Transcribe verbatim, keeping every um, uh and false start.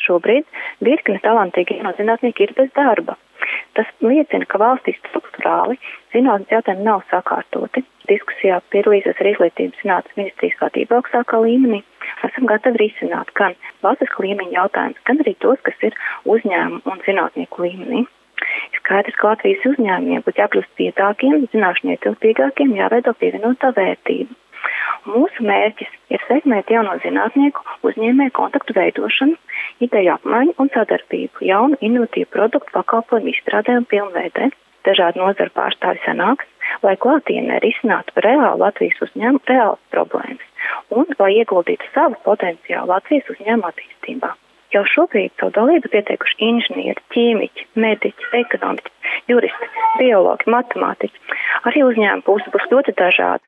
Šobrīd virkne talantīgi jauno zinātnieki ir bez darba. Tas liecina, ka valstī strukturāli zinātnes jautājumi nav sakārtoti. Diskusijā piedalīsies arī Izglītības zinātnes ministrijas vadība augstākā līmenī. Esam gatavi risināt gan valstiskā līmeņa jautājumus, gan arī tos, kas ir uzņēmumu un zinātnieku līmenī. Skaidrs, ka Latvijas uzņēmumiem būtu jākļūst viedākiem, zināšanu ietilpīgākiem, jāveido pievienotā vērtība. Mūsu mērķis ir sekmēt jauno zinātnieku uzņēmēju kontaktu veidošanu, ideju apmaiņu un sadarbību, jaunu inovatīvu produktu pakalpojumu izstrādē un pilnveidē. Dažādu nozaru pārstāvi sanāks, lai klātienē risinātu reāli Latvijas uzņēmumu reālas problēmas un lai ieguldītu savu potenciālu Latvijas uzņēmumu attīstībā. Jau šobrīd savu dalību pieteikuši inženieri, ķīmiķi, mediķi, ekonomiķi, juristi, biologi, matemātiķi. Arī uzņēmuma puse būs ļoti dažāda.